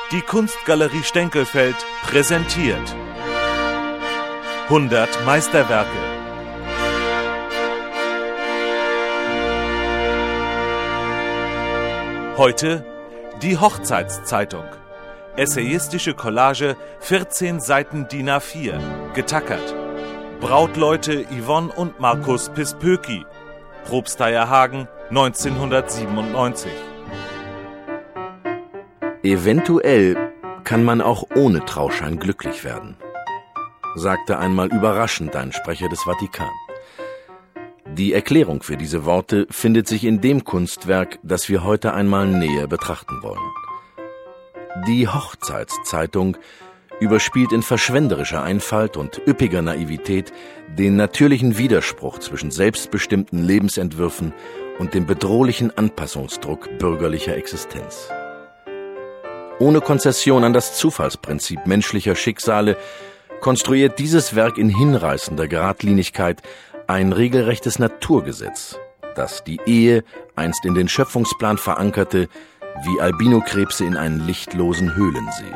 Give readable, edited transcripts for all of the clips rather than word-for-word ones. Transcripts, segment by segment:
Die Kunstgalerie Stenkelfeld präsentiert 100 Meisterwerke. Heute die Hochzeitszeitung. Essayistische Collage, 14 Seiten DIN A4, getackert. Brautleute Yvonne und Markus Pispöki, Probsteier Hagen, 1997. Eventuell kann man auch ohne Trauschein glücklich werden, sagte einmal überraschend ein Sprecher des Vatikan. Die Erklärung für diese Worte findet sich in dem Kunstwerk, das wir heute einmal näher betrachten wollen. Die Hochzeitszeitung überspielt in verschwenderischer Einfalt und üppiger Naivität den natürlichen Widerspruch zwischen selbstbestimmten Lebensentwürfen und dem bedrohlichen Anpassungsdruck bürgerlicher Existenz. Ohne Konzession an das Zufallsprinzip menschlicher Schicksale konstruiert dieses Werk in hinreißender Geradlinigkeit ein regelrechtes Naturgesetz, das die Ehe, einst in den Schöpfungsplan verankerte, wie Albinokrebse in einen lichtlosen Höhlensee.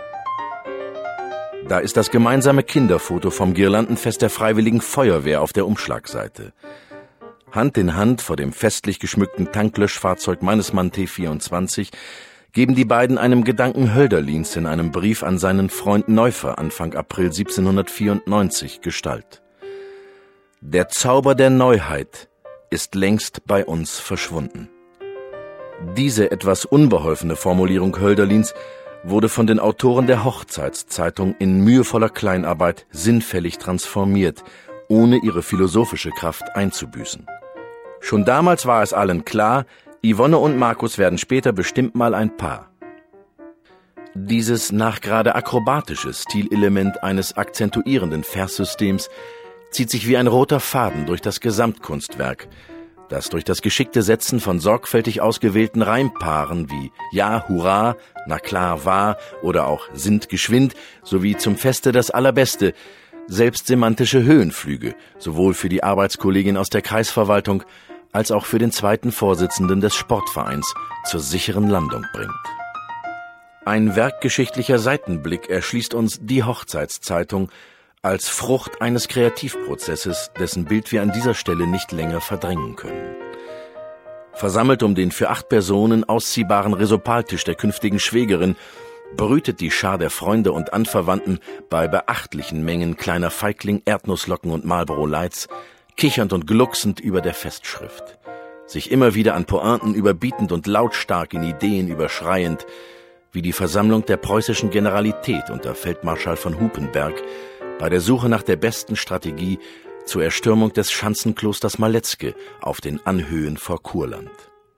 Da ist das gemeinsame Kinderfoto vom Girlandenfest der Freiwilligen Feuerwehr auf der Umschlagseite. Hand in Hand vor dem festlich geschmückten Tanklöschfahrzeug Mannesmann T24 geben die beiden einem Gedanken Hölderlins in einem Brief an seinen Freund Neufer Anfang April 1794 Gestalt. Der Zauber der Neuheit ist längst bei uns verschwunden. Diese etwas unbeholfene Formulierung Hölderlins wurde von den Autoren der Hochzeitszeitung in mühevoller Kleinarbeit sinnfällig transformiert, ohne ihre philosophische Kraft einzubüßen. Schon damals war es allen klar, Yvonne und Markus werden später bestimmt mal ein Paar. Dieses nachgerade akrobatische Stilelement eines akzentuierenden Verssystems zieht sich wie ein roter Faden durch das Gesamtkunstwerk, das durch das geschickte Setzen von sorgfältig ausgewählten Reimpaaren wie Ja, Hurra, Na klar, wahr oder auch Sind geschwind sowie zum Feste das Allerbeste selbst semantische Höhenflüge sowohl für die Arbeitskollegin aus der Kreisverwaltung als auch für den zweiten Vorsitzenden des Sportvereins zur sicheren Landung bringt. Ein werkgeschichtlicher Seitenblick erschließt uns die Hochzeitszeitung als Frucht eines Kreativprozesses, dessen Bild wir an dieser Stelle nicht länger verdrängen können. Versammelt um den für 8 Personen ausziehbaren Resopaltisch der künftigen Schwägerin brütet die Schar der Freunde und Anverwandten bei beachtlichen Mengen kleiner Feigling, Erdnusslocken und Marlboro Lights, kichernd und glucksend über der Festschrift, sich immer wieder an Pointen überbietend und lautstark in Ideen überschreiend, wie die Versammlung der preußischen Generalität unter Feldmarschall von Hupenberg bei der Suche nach der besten Strategie zur Erstürmung des Schanzenklosters Maletzke auf den Anhöhen vor Kurland.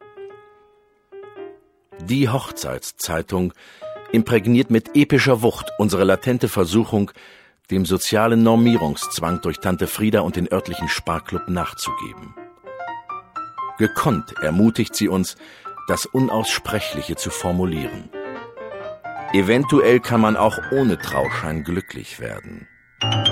Die Hochzeitszeitung imprägniert mit epischer Wucht unsere latente Versuchung, dem sozialen Normierungszwang durch Tante Frieda und den örtlichen Sparklub nachzugeben. Gekonnt ermutigt sie uns, das Unaussprechliche zu formulieren. Eventuell kann man auch ohne Trauschein glücklich werden.